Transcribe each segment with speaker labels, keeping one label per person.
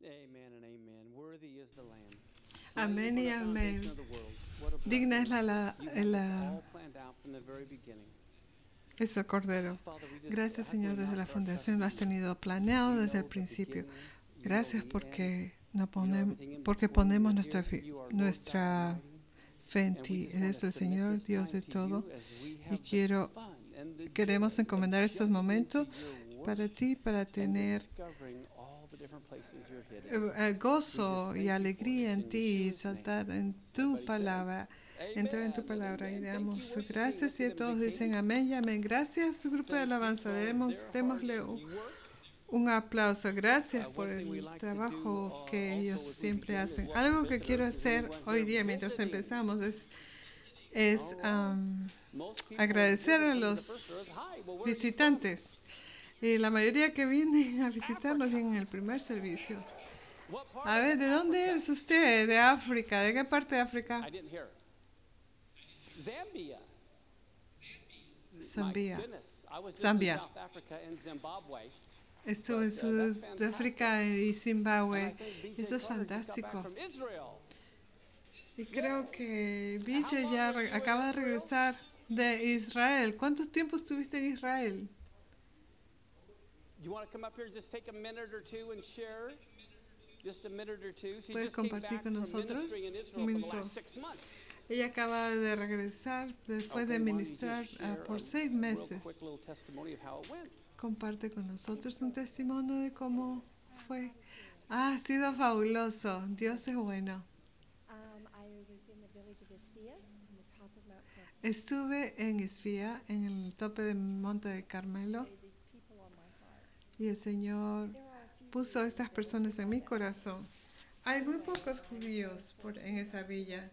Speaker 1: Amén y amén. Digna es ese cordero. Gracias, Señor, desde la fundación lo has tenido planeado desde el principio. Gracias porque ponemos nuestra fe en ti. Eres el Señor, Dios de todo. Y queremos encomendar estos momentos para ti, para tener gozo y alegría en ti, y saltar en tu palabra, entrar en tu palabra, y damos gracias. Y todos dicen amén y amén. Gracias, grupo de alabanza. Démosle un aplauso. Gracias por el trabajo que ellos siempre hacen. Algo que quiero hacer hoy día mientras empezamos es agradecer a los visitantes. Y la mayoría que vienen a visitarnos vienen en el primer servicio. A ver, ¿de dónde es usted? ¿De África? ¿De qué parte de África? Zambia. Estuve en Sudáfrica y Zimbabue. Eso es fantástico. Y creo que Vijay ya acaba de regresar de Israel. ¿Cuánto tiempo estuviste en Israel? ¿Puedes compartir con nosotros un minuto? Ella acaba de regresar después de ministrar por 6 meses. Comparte con nosotros un testimonio de cómo fue. Ha sido fabuloso. Dios es bueno. Estuve en Isfía, en el tope del Monte de Carmelo, y el Señor puso a estas personas en mi corazón. Hay muy pocos judíos en esa villa.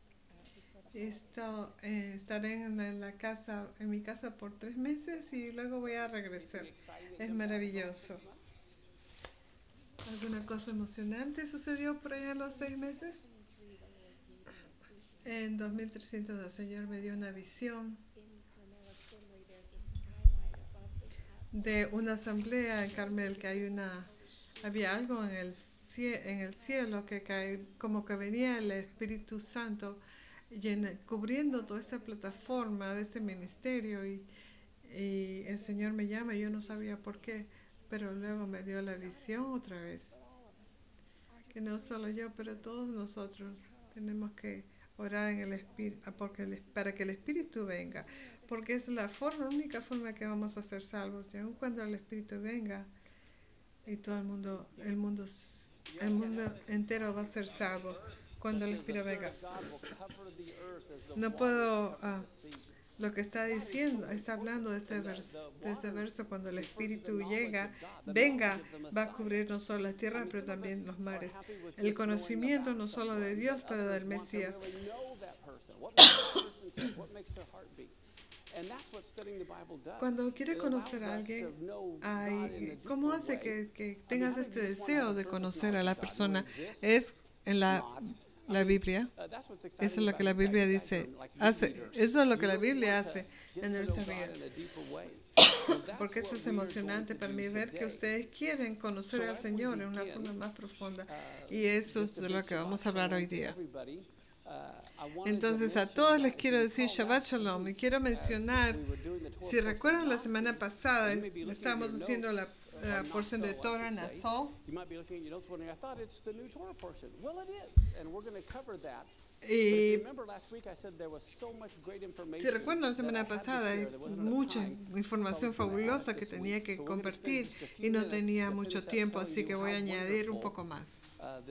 Speaker 1: Estaré en mi casa por 3 meses y luego voy a regresar. Es maravilloso. ¿Alguna cosa emocionante sucedió por allá a los 6 meses? En 2300 el Señor me dio una visión de una asamblea en Carmel, que había algo en el cielo que como que venía el Espíritu Santo cubriendo toda esta plataforma de este ministerio, y el Señor me llama y yo no sabía por qué, pero luego me dio la visión otra vez, que no solo yo, pero todos nosotros tenemos que orar en el Espíritu para que el Espíritu venga, porque es la única forma que vamos a ser salvos. Y aun cuando el Espíritu venga, y todo el mundo entero va a ser salvo cuando el Espíritu venga. No puedo, lo que está hablando de ese verso, cuando el Espíritu venga, va a cubrir no solo la tierra, pero también los mares. El conocimiento no solo de Dios, pero del Mesías. Cuando quieres conocer a alguien, ¿cómo hace que tengas este deseo de conocer a la persona? Es en la Biblia. Eso es lo que la Biblia dice. Eso es lo que la Biblia hace en nuestra vida. Porque eso es emocionante para mí, ver que ustedes quieren conocer al Señor en una forma más profunda. Y eso es de lo que vamos a hablar hoy día. Entonces, a todos les quiero decir Shabbat Shalom, y quiero mencionar, si recuerdan, la semana pasada estábamos haciendo la porción de Torah Nassau, y si recuerdan, la semana pasada hay mucha información fabulosa que tenía que compartir y no tenía mucho tiempo, así que voy a añadir un poco más.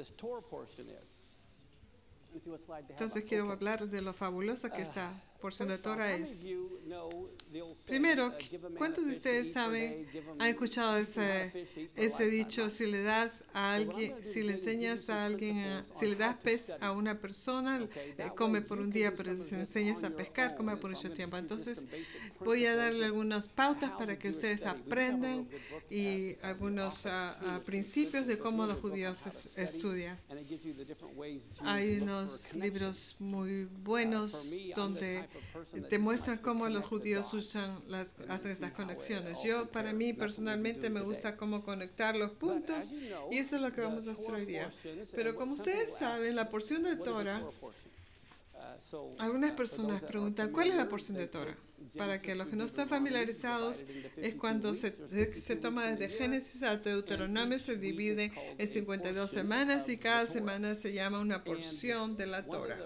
Speaker 1: Entonces quiero hablar de lo fabulosa que esta porción de Torah es. Primero, ¿cuántos de ustedes han escuchado ese dicho: si le das a alguien, si le enseñas a alguien, si le das pez a una persona, come por un día, pero si le enseñas a pescar, come por mucho tiempo? Entonces voy a darle algunas pautas para que ustedes aprendan, y algunos principios de cómo los judíos estudian. Hay unos libros muy buenos donde te muestran cómo los judíos usan hacen estas conexiones. Para mí personalmente me gusta cómo conectar los puntos y eso es lo que vamos a hacer hoy día. Pero como ustedes saben, la porción de Torah, algunas personas preguntan, ¿cuál es la porción de Torah? Para que los que no están familiarizados, es cuando se toma desde Génesis a Deuteronomio, se divide en 52 semanas y cada semana se llama una porción de la Torah.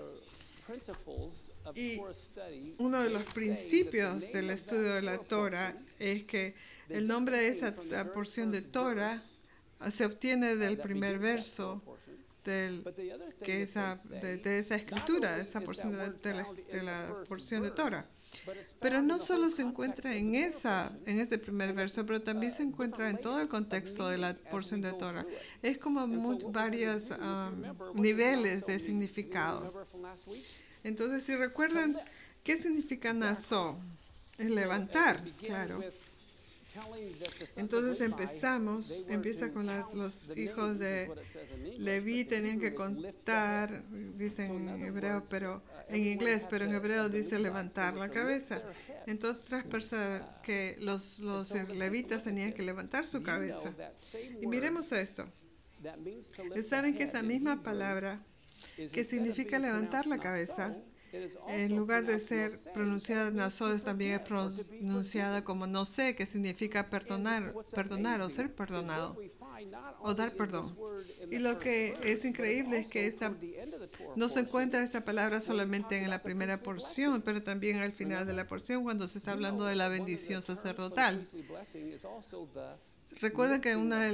Speaker 1: Y uno de los principios del estudio de la Torah es que el nombre de esa porción de Torah se obtiene del primer verso de esa escritura, esa porción de la porción de Torah. Pero no solo se encuentra en ese primer verso, pero también se encuentra en todo el contexto de la porción de Torah. Es como varios niveles de significado. Entonces, si recuerdan, ¿qué significa Naso? Es levantar, claro. Entonces empieza con los hijos de Leví tenían que contar, dicen en hebreo, pero en inglés, pero en hebreo dice levantar la cabeza. Entonces personas que los levitas tenían que levantar su cabeza. Y miremos esto. ¿Saben que esa misma palabra que significa levantar la cabeza, en lugar de ser pronunciada Naso, también es pronunciada como no sé, que significa perdonar o ser perdonado, o dar perdón. Y lo que es increíble es que no se encuentra esa palabra solamente en la primera porción, pero también al final de la porción, cuando se está hablando de la bendición sacerdotal. Recuerden que una de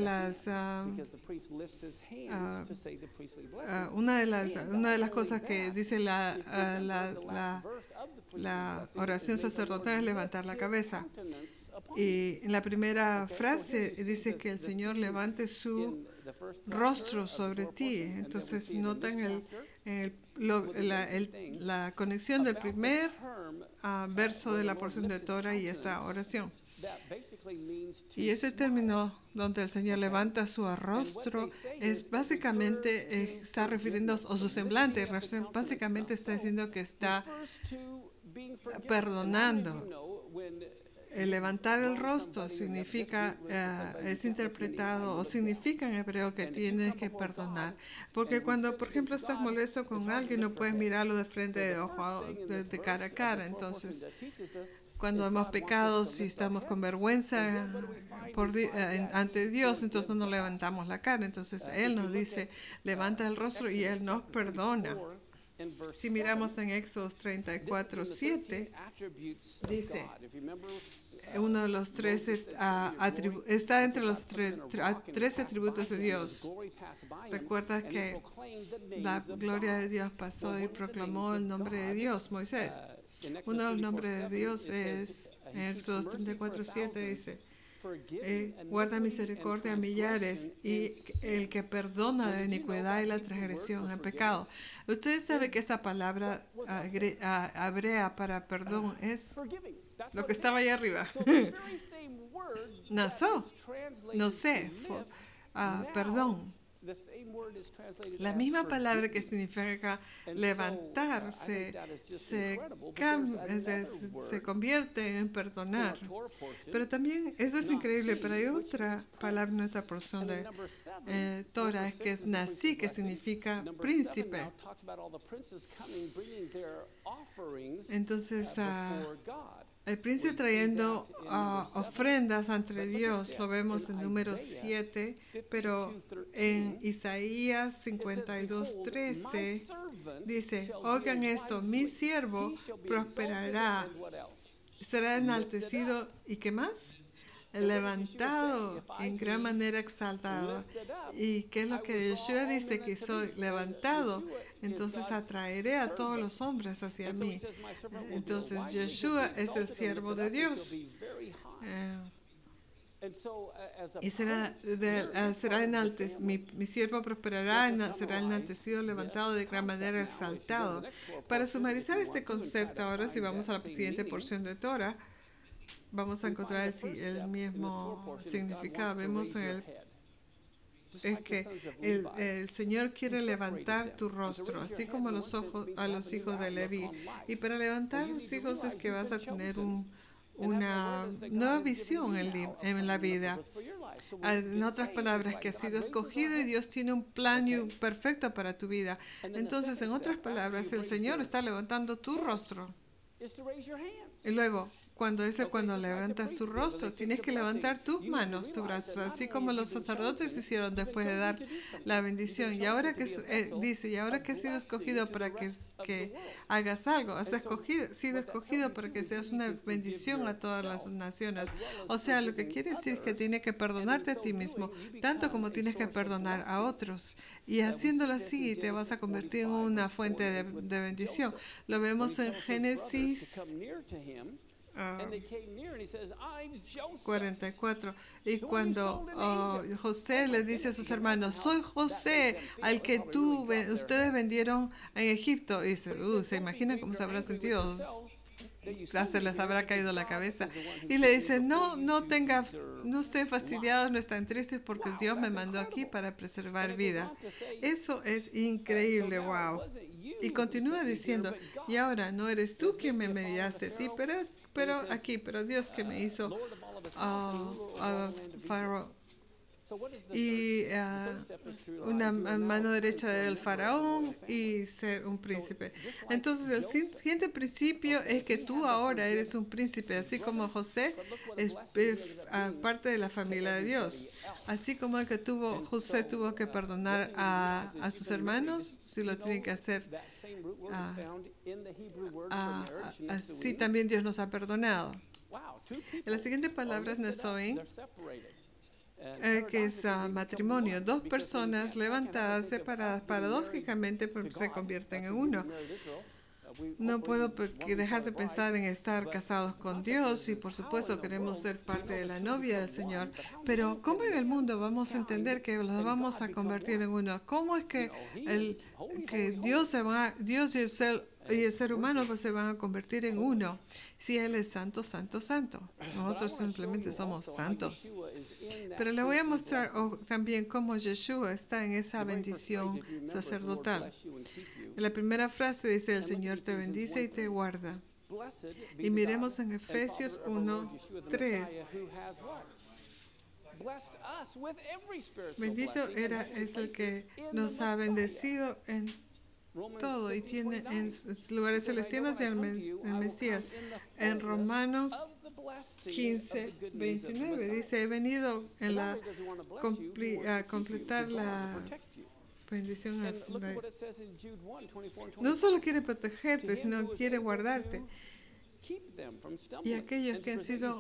Speaker 1: las cosas que dice la oración sacerdotal es levantar la cabeza. Y en la primera frase dice que el Señor levante su rostro sobre ti. Entonces notan la conexión del primer verso de la porción de Torah y esta oración. Y ese término donde el Señor levanta su rostro es básicamente está refiriendo a su semblante, básicamente está diciendo que está perdonando. El levantar el rostro significa, es interpretado o significa en hebreo que tienes que perdonar. Porque cuando, por ejemplo, estás molesto con alguien, no puedes mirarlo de frente de ojo, de cara a cara. Entonces, cuando hemos pecado, si estamos con vergüenza ante Dios, entonces no nos levantamos la cara. Entonces Él nos dice, levanta el rostro y Él nos perdona. Si miramos en Éxodo 34:7, dice, uno de los 13 está entre los 13 atributos de Dios. Recuerda que la gloria de Dios pasó y proclamó el nombre de Dios, Moisés. Uno de los nombres de Dios es, en Éxodo 34:7 dice, guarda misericordia a millares y el que perdona la iniquidad y la transgresión, el pecado. Ustedes saben que esa palabra hebrea para perdón es lo que estaba ahí arriba. Naso, no sé, perdón. La misma palabra que significa levantar se convierte en perdonar. Pero también, eso es increíble, pero hay otra palabra en esta porción de Torah que es Nasi, que significa príncipe. Entonces, el príncipe trayendo ofrendas ante Dios, lo vemos en número 7, pero en Isaías 52:13 dice, oigan esto, mi siervo prosperará, será enaltecido, ¿y qué más? Levantado en gran manera exaltado. ¿Y qué es lo que Yeshua dice? Que soy levantado, entonces atraeré a todos los hombres hacia mí. Entonces Yeshua es el siervo de Dios. Y será enaltecido, mi siervo prosperará, será enaltecido, levantado de gran manera, exaltado. Para sumarizar este concepto, ahora si vamos a la siguiente porción de Torah, vamos a encontrar el mismo significado. Vemos es que el Señor quiere levantar tu rostro, así como a los hijos de Leví. Y para levantar los hijos es que vas a tener una nueva visión en la vida. En otras palabras, que has sido escogido y Dios tiene un plan perfecto para tu vida. Entonces, en otras palabras, el Señor está levantando tu rostro. Y luego, cuando levantas tu rostro, tienes que levantar tus manos, tus brazos, así como los sacerdotes hicieron después de dar la bendición. Y ahora que dice, y ahora que has sido escogido para que hagas algo, has sido escogido para que seas una bendición a todas las naciones. O sea, lo que quiere decir es que tienes que perdonarte a ti mismo, tanto como tienes que perdonar a otros. Y haciéndolo así, te vas a convertir en una fuente de bendición. Lo vemos en Génesis 44. Y cuando José le dice a sus hermanos, soy José, al que ustedes vendieron en Egipto. Y dice, ¿se imaginan cómo se habrá sentido? Se les habrá caído la cabeza. Y le dice, no estén fastidiados, no estén tristes, porque Dios me mandó aquí para preservar vida. Eso es increíble, wow. Y continúa diciendo, y ahora no eres tú quien me enviaste a ti, pero Dios que me hizo Faraón y una mano derecha del faraón y ser un príncipe. Entonces el siguiente principio es que tú ahora eres un príncipe, así como José es parte de la familia de Dios. Así como José tuvo que perdonar a sus hermanos, si lo tiene que hacer. Así también Dios nos ha perdonado. En la siguiente palabra es Nesoin, que es matrimonio. Dos personas levantadas, separadas, paradójicamente se convierten en uno. No puedo dejar de pensar en estar casados con Dios y por supuesto queremos ser parte de la novia del Señor, pero ¿cómo en el mundo vamos a entender que los vamos a convertir en uno? ¿Cómo es que Dios y el ser humano se van a convertir en uno si Él es santo, santo, santo? Nosotros simplemente somos santos. Pero le voy a mostrar también cómo Yeshua está en esa bendición sacerdotal. En la primera frase dice, el Señor te bendice y te guarda. Y miremos en Efesios 1:3. Bendito es el que nos ha bendecido en todo y tiene en lugares celestiales y el Mesías. En Romanos 15:29 dice, he venido a completar la bendición. No solo quiere protegerte, sino quiere guardarte. Y aquellos que han sido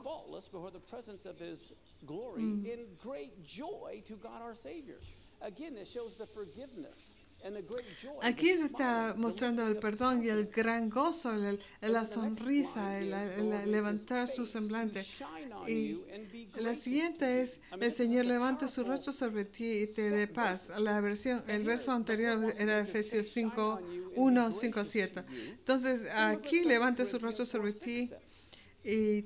Speaker 1: aquí se está mostrando el perdón y el gran gozo, la sonrisa, el levantar su semblante. Y la siguiente es, el Señor levanta su rostro sobre ti y te dé paz. El verso anterior era Efesios 5:1-5:7. Entonces, aquí levanta su rostro sobre ti y...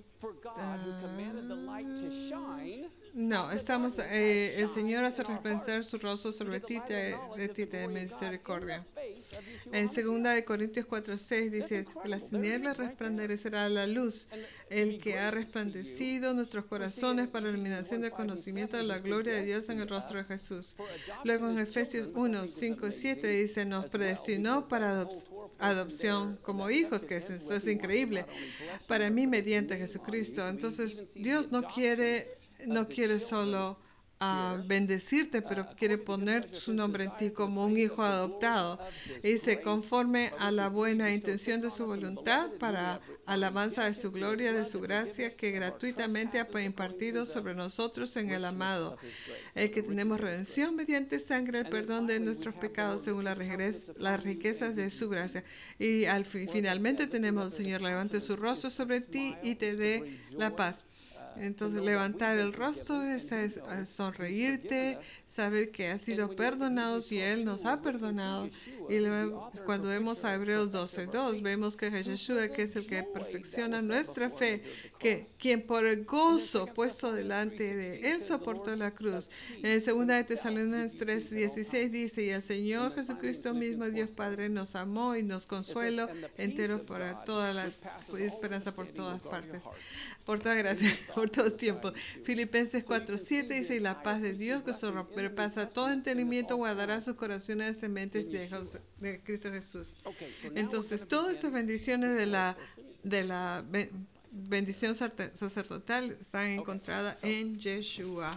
Speaker 1: no, el Señor hace resplandecer su rostro sobre ti, de misericordia. En 2 Corintios 4:6 dice, las tinieblas resplandecerá la luz, el que ha resplandecido nuestros corazones para la iluminación del conocimiento de la gloria de Dios en el rostro de Jesús. Luego en Efesios 1:5-7 dice, nos predestinó para adopción como hijos, que eso es increíble, para mí mediante Jesucristo. Entonces Dios no quiere solo bendecirte, pero quiere poner su nombre en ti como un hijo adoptado. Y dice, conforme a la buena intención de su voluntad, para alabanza de su gloria, de su gracia, que gratuitamente ha impartido sobre nosotros en el amado, el que tenemos redención mediante sangre, el perdón de nuestros pecados según las riquezas de su gracia. Y finalmente tenemos, el Señor levante su rostro sobre ti y te dé la paz. Entonces, levantar el rostro, esta es sonreírte, saber que has sido perdonados y Él nos ha perdonado. Y luego, cuando vemos a Hebreos 12:2, vemos que Yeshua, que es el que perfecciona nuestra fe, que quien por el gozo puesto delante de Él soportó la cruz. En 2 de Tesalonicenses 3:16 dice, y el Señor Jesucristo mismo, Dios Padre, nos amó y nos consuelo enteros para toda la esperanza por todas partes. Por toda gracia, por todo tiempo. Filipenses 4:7 dice, y la paz de Dios que sobrepasa todo entendimiento guardará sus corazones y mentes de Cristo Jesús. Entonces, todas estas bendiciones de la bendición sacerdotal están encontradas en Yeshua.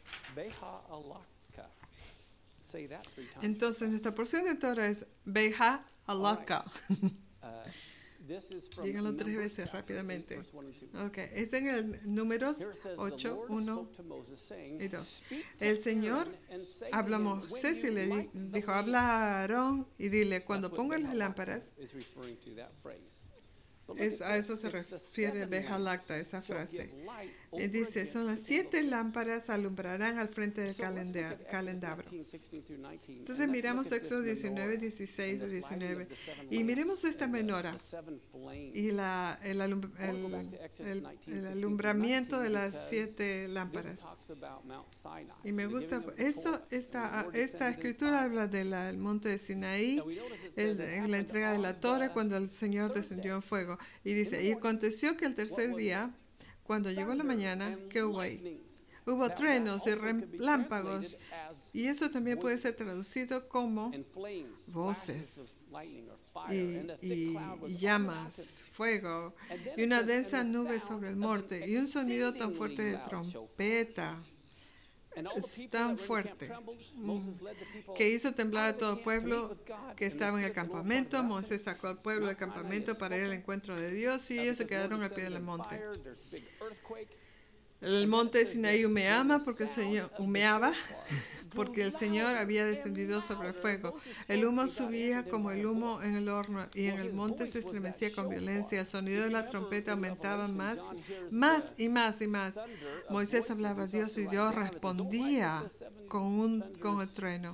Speaker 1: Entonces, nuestra porción de Torah es Beha Alaka. Díganlo 3 veces rápidamente. Okay. Es en el Números 8, 1 y 2. El Señor habla a Moisés y le dijo, habla a Aarón y dile, cuando pongan las lámparas, a eso se refiere Bejalacta, esa frase. Y dice, son las 7 lámparas alumbrarán al frente del candelabro. Entonces miramos Éxodo 19, 16 y 19. Y miremos esta menora y el alumbramiento de las 7 lámparas. Y me gusta, esta escritura habla del monte de Sinaí, en la entrega de la Torah, cuando el Señor descendió en fuego. Y dice, y aconteció que el tercer día, cuando llegó la mañana, ¿qué hubo ahí? Hubo truenos y relámpagos, y eso también puede ser traducido como voces y llamas, fuego, y una densa nube sobre el monte, y un sonido tan fuerte de trompeta. Es tan fuerte que hizo temblar a todo el pueblo que estaba en el campamento. Moisés sacó al pueblo del campamento para ir al encuentro de Dios y ellos se quedaron al pie del monte. El monte de Sinaí humeaba porque el Señor había descendido sobre el fuego. El humo subía como el humo en el horno y en el monte se estremecía con violencia. El sonido de la trompeta aumentaba más y más y más. Moisés hablaba a Dios y Dios respondía con el trueno.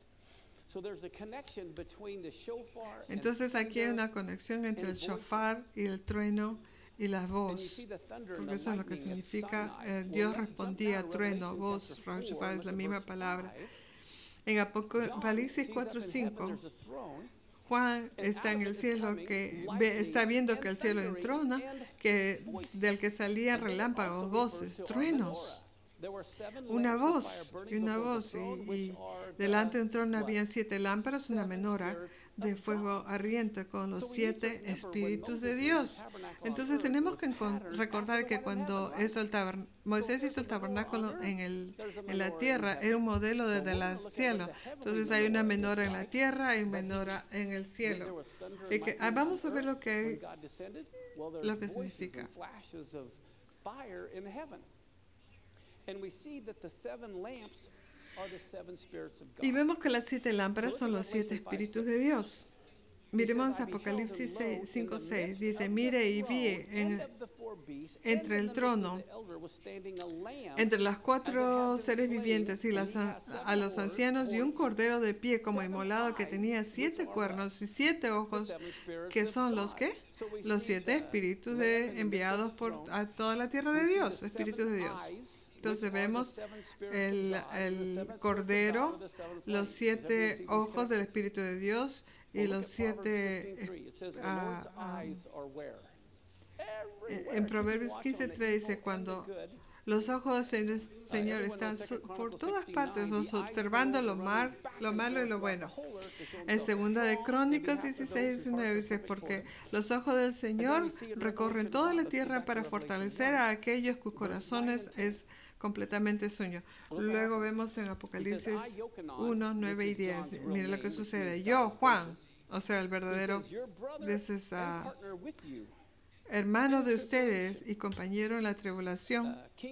Speaker 1: Entonces aquí hay una conexión entre el shofar y el trueno y la voz, porque eso es lo que significa Dios respondía, trueno, voz, shofar es la misma palabra. En Apocalipsis 4:5, Juan está en el cielo, está viendo que el cielo entrona, del que salían relámpagos, voces, truenos. Una voz, y delante de un trono habían 7 lámparas, una menora de fuego ardiente con los 7 espíritus de Dios. Entonces tenemos que recordar que cuando Moisés hizo el tabernáculo en la tierra, era un modelo desde el cielo. Entonces hay una menora en la tierra, hay una menora en el cielo. Y vamos a ver lo que significa. Y vemos que las 7 lámparas son los 7 espíritus de Dios. Miremos Apocalipsis 5:6. Dice, mire y vi entre el trono, entre los 4 seres vivientes y a los ancianos, y un cordero de pie como inmolado que tenía 7 cuernos y 7 ojos, que son los los 7 espíritus enviados a toda la tierra de Dios, espíritus de Dios. Entonces vemos el cordero, los 7 ojos del Espíritu de Dios y los 7... en Proverbios 15:3 dice, cuando los ojos del Señor están por todas partes, observando lo malo y lo bueno. En 2 de Crónicas 16:19 dice, porque los ojos del Señor recorren toda la tierra para fortalecer a aquellos cuyos corazones es completamente sueño. Luego vemos en Apocalipsis 1, 9 y 10. Mire lo que sucede. Yo, Juan, o sea, el verdadero, hermano de ustedes y compañero en la tribulación,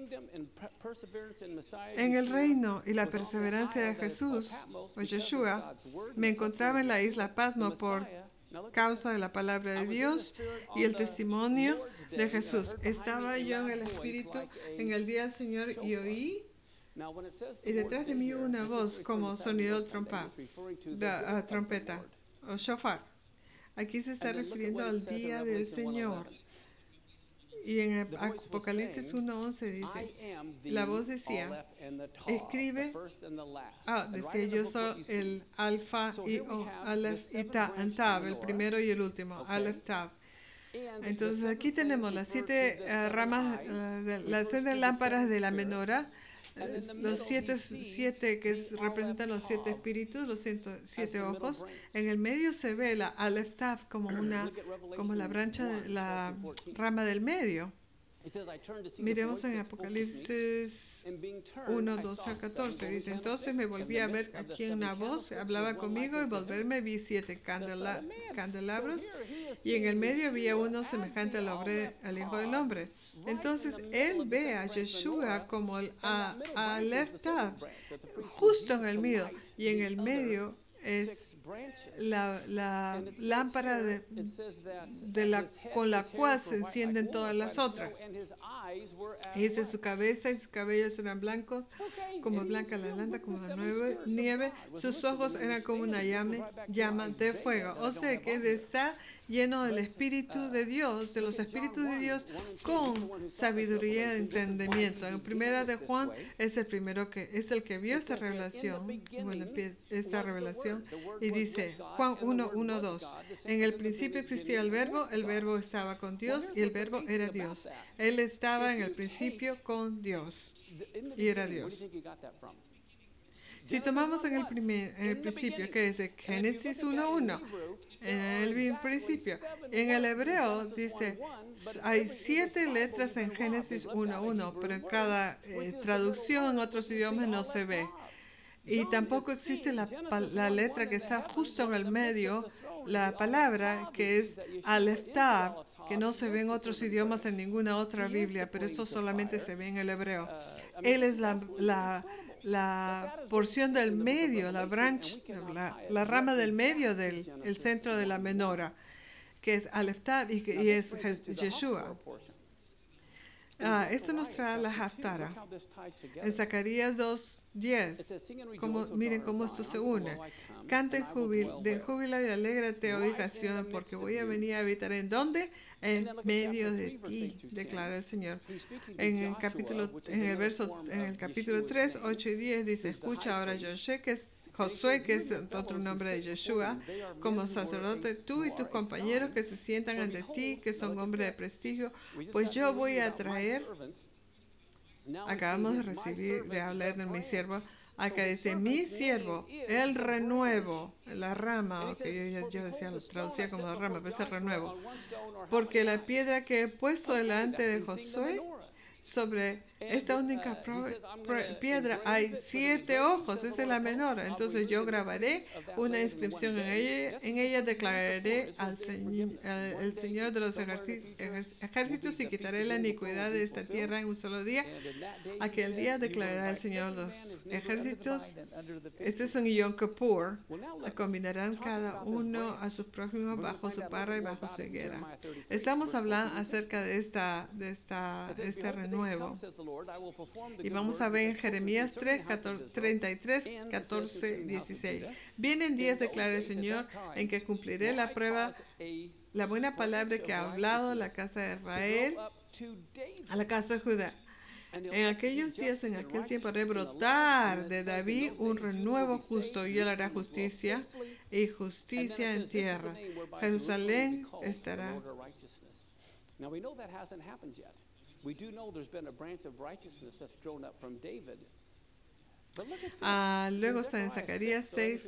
Speaker 1: en el reino y la perseverancia de Jesús, o Yeshua, me encontraba en la isla Patmos por causa de la palabra de Dios y el testimonio de Jesús. Estaba yo en el Espíritu en el día del Señor y oí Y detrás de mí una voz como sonido de trompeta o shofar. Aquí se está refiriendo al día del Señor. Y en Apocalipsis 1:11 dice, la voz decía, escribe, decía yo soy el Alfa y Aleph y Tav, el primero y el último, Aleph Tav. Entonces aquí tenemos las 7 ramas, las 7 lámparas de la menorá, los 7 que representan los 7 espíritus, los 7 ojos. En el medio se ve la Aleph Tav como la la rama del medio. Miremos en Apocalipsis 1:12 al 14. Dice, entonces me volví a ver aquí una voz, hablaba conmigo, y volverme vi 7 candelabros, y en el medio había uno semejante al Hijo del Hombre. Entonces él ve a Yeshua como Aleph Tav, justo en el medio, y en el medio es la lámpara con la cual se encienden todas las otras. Dice, su cabeza y sus cabellos eran blancos, como blanca la lana, como la nieve. Sus ojos eran como una llama de fuego. O sea que está lleno del Espíritu de Dios, de los Espíritus de Dios, con sabiduría y entendimiento. En primera de Juan es el que vio esta revelación, y dice, Juan 1:1-2, en el principio existía el Verbo estaba con Dios y el Verbo era Dios. Él estaba en el principio con Dios y era Dios. Si tomamos en el principio, que es Génesis 1:1, en el principio, en el hebreo dice, hay 7 letras en Génesis 1:1, pero en cada traducción en otros idiomas no se ve. Y tampoco existe la letra que está justo en el medio, la palabra que es Aleph Tav, que no se ve en otros idiomas en ninguna otra Biblia, pero esto solamente se ve en el hebreo. Él es la porción del medio, la rama del medio del centro de la menora, que es Aleph Tav y es Yeshua. Esto nos trae la Haftara. En Zacarías 2:10, miren cómo esto se une. Canta en júbilo y alégrate, oh hija Sión, porque voy a venir a habitar ¿en dónde? En medio de ti, declara el Señor. En el capítulo 3, 8 y 10 dice, escucha ahora Josué, que es otro nombre de Yeshua, como sacerdote, tú y tus compañeros que se sientan ante ti, que son hombres de prestigio, pues yo voy a traer, acabamos de hablar de mi siervo, acá dice, mi siervo, el renuevo, la rama, que yo decía, lo traducía como la rama, pero es el renuevo, porque la piedra que he puesto delante de Josué, sobre esta única piedra hay 7 ojos, esa es la menor. Entonces yo grabaré una inscripción en ella declararé al el Señor de los ejércitos y quitaré la iniquidad de esta tierra en un solo día. Aquel día declarará el Señor de los ejércitos. Este es un Yom Kippur. Combinarán cada uno a sus prójimos bajo su parra y bajo su higuera. Estamos hablando acerca de este renuevo. Y vamos a ver en Jeremías 33, 14, 16. Vienen días, declara el Señor, en que cumpliré la buena palabra que ha hablado a la casa de Israel, a la casa de Judá. En aquellos días, en aquel tiempo, haré brotar de David un renuevo justo, y él hará justicia y justicia en tierra. Jerusalén estará. We do know there's been a branch of righteousness that's grown up from David. Luego está en Zacarías 6,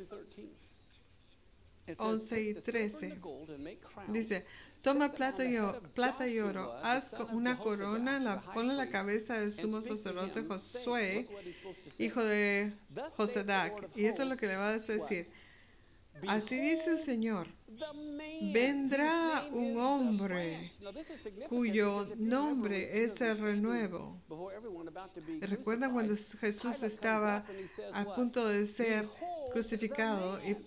Speaker 1: 11 y 13. Dice, toma plata y oro, haz una corona, ponle la cabeza del sumo sacerdote Josué, hijo de Josadac. Y eso es lo que le va a decir. Así dice el Señor, vendrá un hombre cuyo nombre es el renuevo. ¿Recuerdan cuando Jesús estaba a punto de ser crucificado y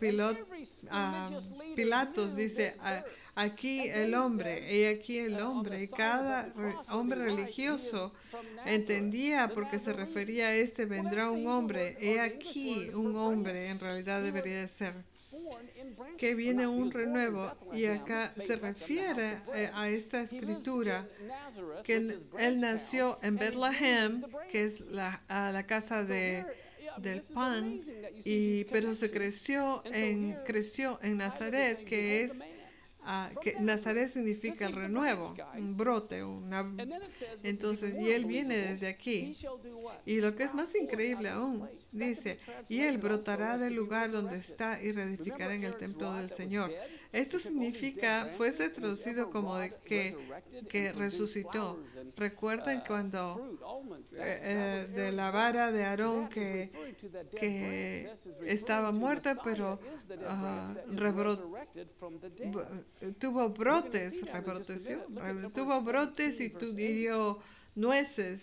Speaker 1: Pilatos dice, aquí el hombre, y aquí el hombre, y cada hombre religioso entendía porque se refería a este, vendrá un hombre, he aquí un hombre, en realidad debería de ser, que viene un renuevo, y acá se refiere a esta escritura, que él nació en Bethlehem, que es la casa del pan, pero se creció en Nazaret, que Nazaret significa el renuevo, un brote, entonces, y él viene desde aquí. Y lo que es más increíble aún, dice, y él brotará del lugar donde está y reedificará en el templo del Señor. Esto significa, fuese traducido como que resucitó. Recuerden cuando de la vara de Aarón que estaba muerta, pero tuvo brotes, tuvo brotes y dio nueces.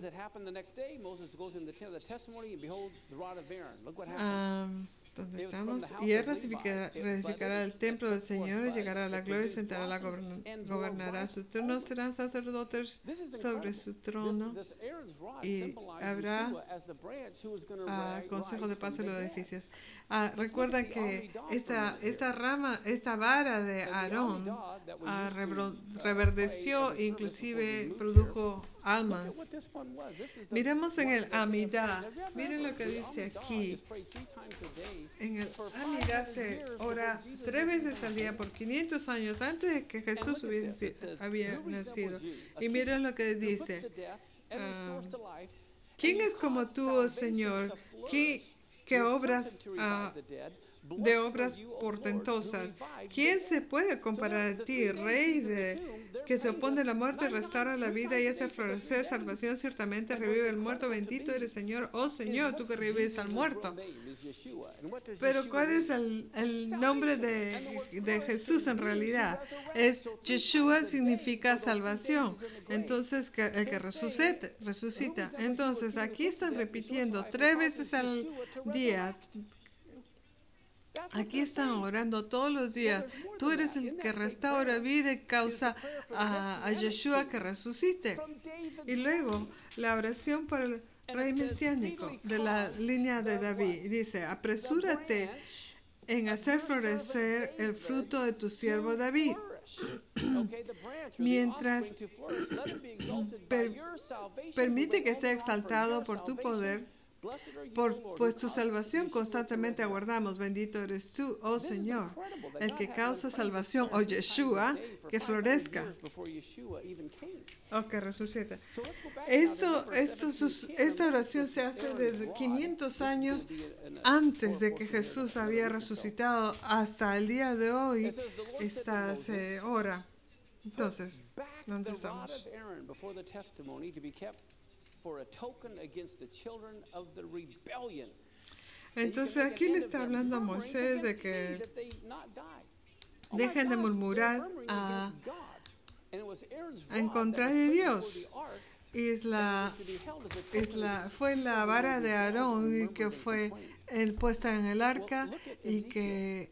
Speaker 1: ¿Dónde estamos? Y él reedificará el templo del Señor y llegará a la gloria y sentará gobernará su trono, serán sacerdotes sobre su trono y habrá consejo de paz en los edificios. Recuerdan que esta vara de Aarón reverdeció, inclusive produjo almas. Miremos en el Amidah. Miren lo que dice aquí. En el Amidah se ora 3 veces al día por 500 años antes de que Jesús había nacido. Y miren lo que dice. ¿Quién es como tú, oh Señor? ¿Qué obras de obras portentosas? ¿Quién se puede comparar a ti, Rey que te opone la muerte, restaura la vida y hace florecer salvación? Ciertamente revive el muerto. Bendito eres, Señor, oh Señor, tú que revives al muerto. Pero ¿cuál es el nombre de Jesús en realidad? Yeshua significa salvación. Entonces, el que resucita. Entonces, aquí están repitiendo 3 veces al día. Aquí están orando todos los días. Tú eres el que restaura vida y causa a Yeshua que resucite. Y luego, la oración por el rey mesiánico de la línea de David. Dice, apresúrate en hacer florecer el fruto de tu siervo David. Mientras permite que sea exaltado por tu poder, pues tu salvación constantemente aguardamos. Bendito eres tú, oh Señor, el que causa salvación, oh Yeshua, que florezca, o que resucite. Esta oración se hace desde 500 años antes de que Jesús había resucitado hasta el día de hoy. Se ora. Entonces, ¿dónde estamos? Entonces aquí le está hablando a Moisés de que dejen de murmurar en contra de Dios. Fue la vara de Aarón que fue puesta en el arca y que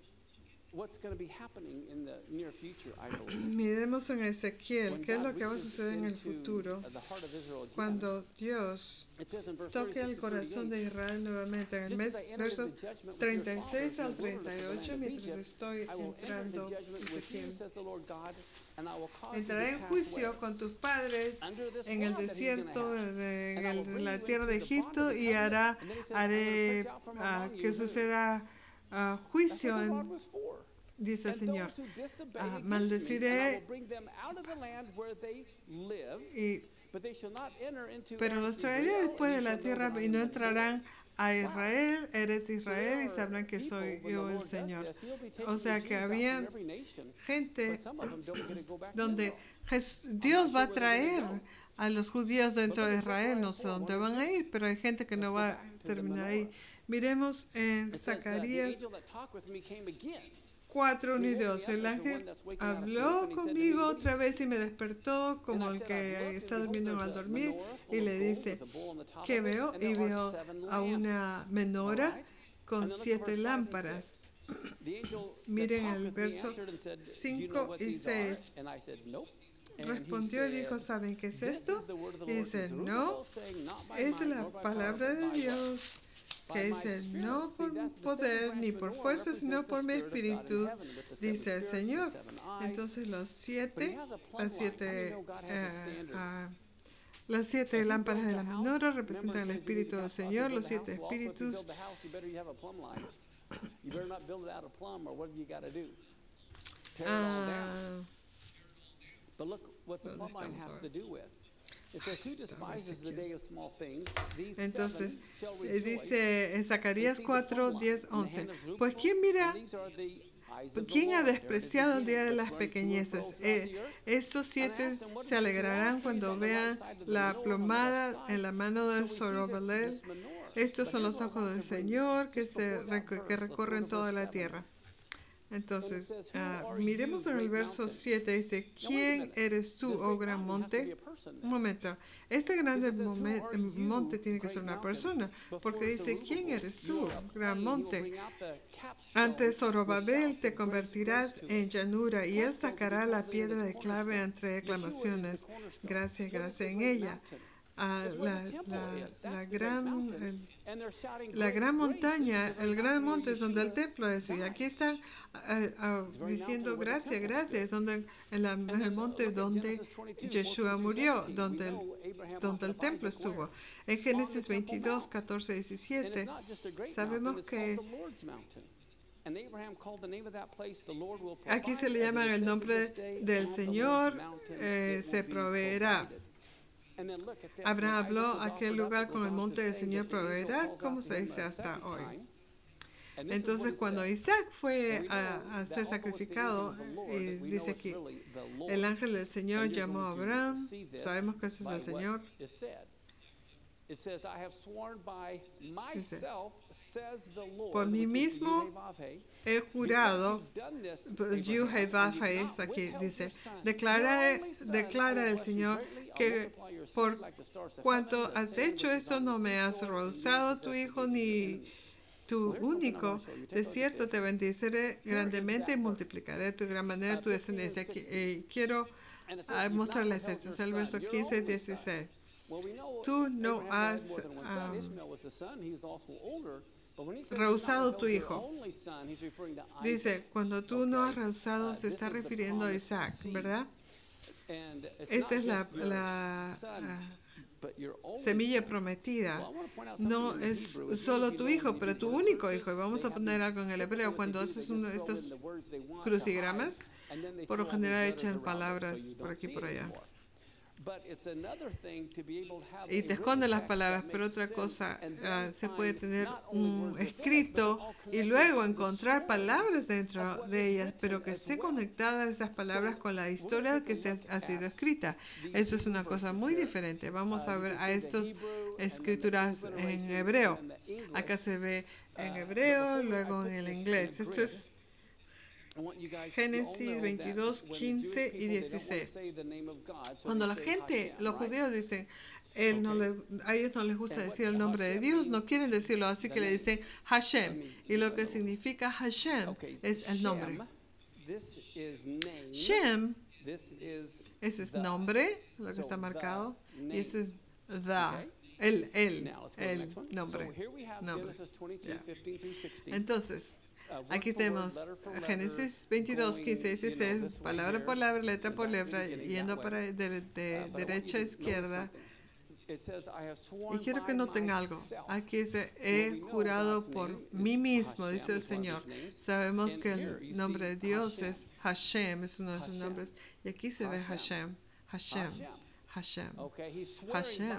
Speaker 1: miremos en Ezequiel, ¿qué es lo que va a suceder en el futuro? Cuando Dios toque el corazón de Israel nuevamente, en el verso 36 al 38, mientras estoy entrando Ezequiel. Entraré en juicio con tus padres en el desierto de la tierra de Egipto y haré que suceda juicio dice el Señor. Maldeciré, pero los traeré después de la tierra y no entrarán a Israel. Eres Israel y sabrán que soy yo el Señor. O sea que había gente donde Dios va a traer a los judíos dentro de Israel. No sé dónde van a ir, pero hay gente que no va a terminar ahí. Miremos en Zacarías 4:1-2. El ángel habló conmigo otra vez y me despertó como el que está durmiendo al dormir y le dice, ¿qué veo? Y veo a una menora
Speaker 2: And then look at
Speaker 1: con 7
Speaker 2: verse 5 and
Speaker 1: lámparas.
Speaker 2: 6. The angel that
Speaker 1: Miren
Speaker 2: talked
Speaker 1: el
Speaker 2: with me
Speaker 1: verso
Speaker 2: answered and said, "Do you
Speaker 1: 5
Speaker 2: know what
Speaker 1: y
Speaker 2: these are?"
Speaker 1: 6.
Speaker 2: And I said, "Nope." And he
Speaker 1: Respondió y dijo,
Speaker 2: said,
Speaker 1: ¿saben qué es
Speaker 2: "This
Speaker 1: esto?
Speaker 2: is the word of the
Speaker 1: Y
Speaker 2: Lord to
Speaker 1: dice, no,
Speaker 2: Zerubbabel, saying, not by
Speaker 1: es
Speaker 2: might
Speaker 1: la
Speaker 2: nor by power,
Speaker 1: palabra
Speaker 2: but
Speaker 1: de
Speaker 2: by what?
Speaker 1: Dios
Speaker 2: By
Speaker 1: que
Speaker 2: my
Speaker 1: dice,
Speaker 2: spirit."
Speaker 1: no
Speaker 2: See,
Speaker 1: por
Speaker 2: that the second
Speaker 1: poder
Speaker 2: branch
Speaker 1: ni por
Speaker 2: menorah
Speaker 1: fuerza, sino
Speaker 2: represents the
Speaker 1: por mi
Speaker 2: Spirit of God in
Speaker 1: espíritu,
Speaker 2: heaven with the 7
Speaker 1: dice el
Speaker 2: spirits, the
Speaker 1: Señor.
Speaker 2: 7 eyes.
Speaker 1: Entonces los
Speaker 2: But he
Speaker 1: 7,
Speaker 2: has a plumb
Speaker 1: las
Speaker 2: line. How many
Speaker 1: 7
Speaker 2: know God has a standard?
Speaker 1: las 7
Speaker 2: If you
Speaker 1: lámparas
Speaker 2: build
Speaker 1: de
Speaker 2: the
Speaker 1: la
Speaker 2: house,
Speaker 1: menorá
Speaker 2: remember
Speaker 1: representan
Speaker 2: it
Speaker 1: el
Speaker 2: says you need
Speaker 1: Espíritu
Speaker 2: to
Speaker 1: del
Speaker 2: have, if you
Speaker 1: Señor,
Speaker 2: build
Speaker 1: los
Speaker 2: the
Speaker 1: 7
Speaker 2: house, well, also if you
Speaker 1: espíritus.
Speaker 2: build the house, you better have a plumb line. You better not build it out of plumb or whatever you got to do. Tear it all down. But look what the plumb line has to do with. It says, "Who despises the day of small things? These
Speaker 1: Entonces,
Speaker 2: 7 shall rejoice
Speaker 1: dice en Zacarías
Speaker 2: and see the
Speaker 1: 4,
Speaker 2: plumb line
Speaker 1: 10,
Speaker 2: in the
Speaker 1: 11.
Speaker 2: hand of Zerubbabel,
Speaker 1: Pues ¿quién mira?
Speaker 2: and these are the eyes of the
Speaker 1: ¿Quién ha
Speaker 2: Lord." There it is
Speaker 1: despreciado el día
Speaker 2: again.
Speaker 1: de
Speaker 2: It's
Speaker 1: las
Speaker 2: running to and
Speaker 1: pequeñeces?
Speaker 2: fro throughout the earth.
Speaker 1: Estos 7 se alegrarán cuando vean la plomada en la mano de Zorobabel. Estos son los ojos del Señor que recorren toda la tierra. Entonces, miremos en el verso 7, dice, ¿quién eres tú, oh gran monte? Un momento, este grande monte tiene que ser una persona, porque dice, ¿quién eres tú, gran monte? Ante Zorobabel te convertirás en llanura, y él sacará la piedra de clave entre exclamaciones. Gracias, gracias en ella. La gran montaña, el gran monte es donde el templo es, y aquí están diciendo gracias, gracias, donde en el monte donde Yeshua murió, donde el templo estuvo. En Génesis 22, 14, 17, sabemos que aquí se le llama el nombre del Señor, se proveerá. Abraham habló aquel lugar con el monte del Señor proveerá, como se dice hasta hoy. Entonces, cuando Isaac fue a ser sacrificado, dice aquí, el ángel del Señor llamó a Abraham, sabemos que ese es el Señor. Dice, por mí mismo he jurado, es aquí, dice, declara el Señor que por cuanto has hecho esto no me has rehusado tu hijo ni tu único, de cierto te bendeciré grandemente y multiplicaré tu gran manera tu descendencia. Quiero mostrarles esto, es el verso 15 y 16. Tú no has rehusado tu hijo. Dice, cuando tú no has rehusado, se está refiriendo a Isaac, ¿verdad? Esta es la semilla prometida. No es solo tu hijo, pero tu único hijo. Y vamos a poner algo en el hebreo. Cuando haces uno de estos crucigramas, por lo general echan palabras por aquí y por allá. Y te esconden las palabras, pero otra cosa, se puede tener un escrito y luego encontrar palabras dentro de ellas, pero que esté conectadas esas palabras con la historia que ha sido escrita. Eso es una cosa muy diferente. Vamos a ver a estas escrituras en hebreo. Acá se ve en hebreo, luego en el inglés. Esto es Génesis 22, 15 y 16. Cuando la gente, los judíos dicen, a ellos no les gusta decir el nombre de Dios, no quieren decirlo, así que le dicen Hashem. Y lo que significa Hashem es el nombre. Shem, ese es nombre, lo que está marcado, y ese es el nombre. Yeah. Entonces, aquí tenemos Génesis 22, 15, 16, palabra por palabra, letra por letra, yendo para de derecha a izquierda. Y quiero que noten algo. Aquí dice, he jurado por mí mismo, dice el Señor. Sabemos que el nombre de Dios es Hashem, es uno de sus nombres. Y aquí se ve Hashem, Hashem, Hashem, Hashem.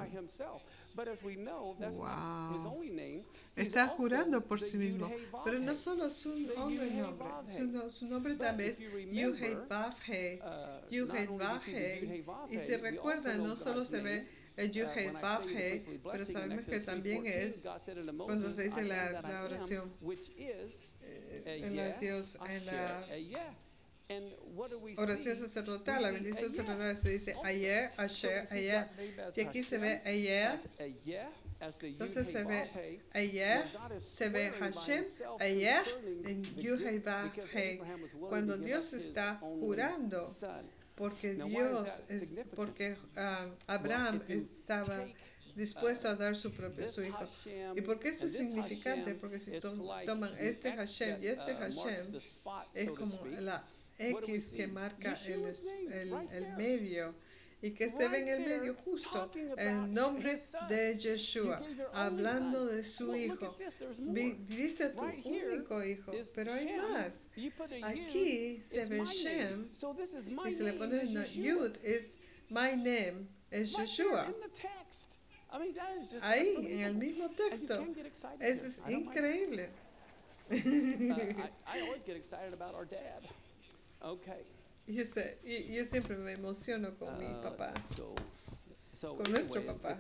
Speaker 1: Wow. Está jurando por sí mismo, pero no solo su nombre, su nombre también es Yud-Heh-Vav-Heh, Yud-Heh-Vav-Heh. Y si recuerdan, no solo se ve el Yud-Heh-Vav-Heh, pero sabemos que también es cuando se dice la oración en la Dios, en la oración sacerdotal, la bendición sacerdotal se dice ayer, asher, ayer. Y aquí se ve ayer, entonces se ve ayer, se ve Hashem, ayer, en Yuhei Hei. Cuando Dios está jurando, porque Abraham estaba dispuesto a dar su hijo. ¿Y por qué eso es significante? Porque si toman este Hashem y este Hashem, es como la X que marca el medio, y que se ve en el medio justo el nombre de Yeshua, hablando de su hijo. Dice tu único hijo, pero hay más. Aquí se ve Shem y se le pone Yud, es my name, es Yeshua. Ahí, en el mismo texto. Eso es increíble. Yo siempre me emociono con mi papá, con nuestro papá.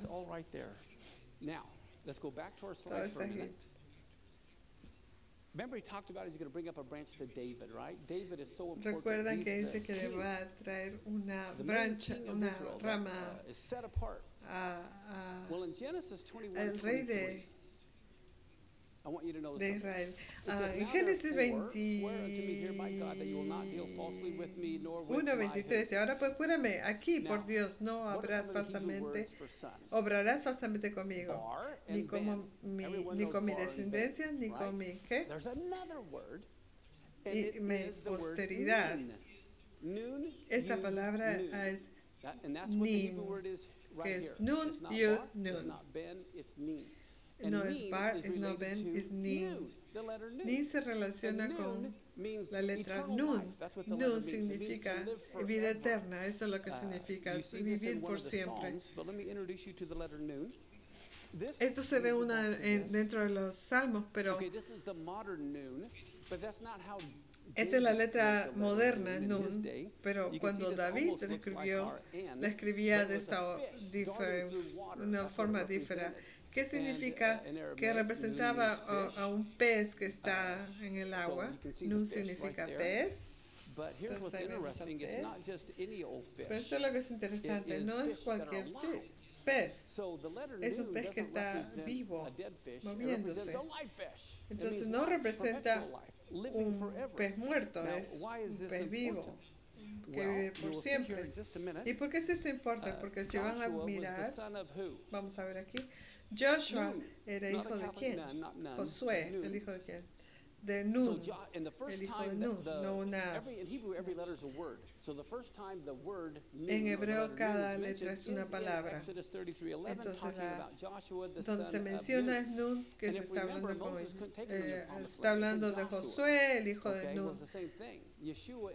Speaker 1: Todo está aquí.
Speaker 2: Remember, he talked about he's going to bring up a branch to David, right? David is so important.
Speaker 1: Recuerdan que dice que le va a traer una brancha, una rama
Speaker 2: is set apart. Well, in Genesis 21,
Speaker 1: el rey de
Speaker 2: I want you to know
Speaker 1: Israel. En Génesis 21:23, ahora pues júrame aquí por Dios, no obrarás falsamente conmigo, ni con mi descendencia, ni con mi ¿qué? Y mi posteridad. Esta palabra es Nin, que es Nun, Yud, Nun. No es Bar, es no Ben, es Nin. Nin se relaciona con la letra Nun. Nun significa vida eterna, eso es lo que significa vivir por siempre. Esto se ve dentro de los Salmos, pero esta es la letra moderna, Nun, pero cuando David la escribía de una forma diferente. ¿Qué significa? Que representaba a un pez que está en el agua. Nun significa pez. Entonces ahí vemos al pez. Pero esto es lo que es interesante. No es cualquier pez. Es un pez que está vivo, moviéndose. Entonces no representa un pez muerto, es un pez vivo que vive por siempre. ¿Y por qué eso importa? Porque si van a mirar, vamos a ver aquí, Joshua era hijo de quién? Josué, el hijo de quién? De Nun, el hijo de Nun, no una. En hebreo cada letra es una palabra. Entonces donde se menciona es Nun, que se está hablando de Josué, el hijo de Nun. Yeshua,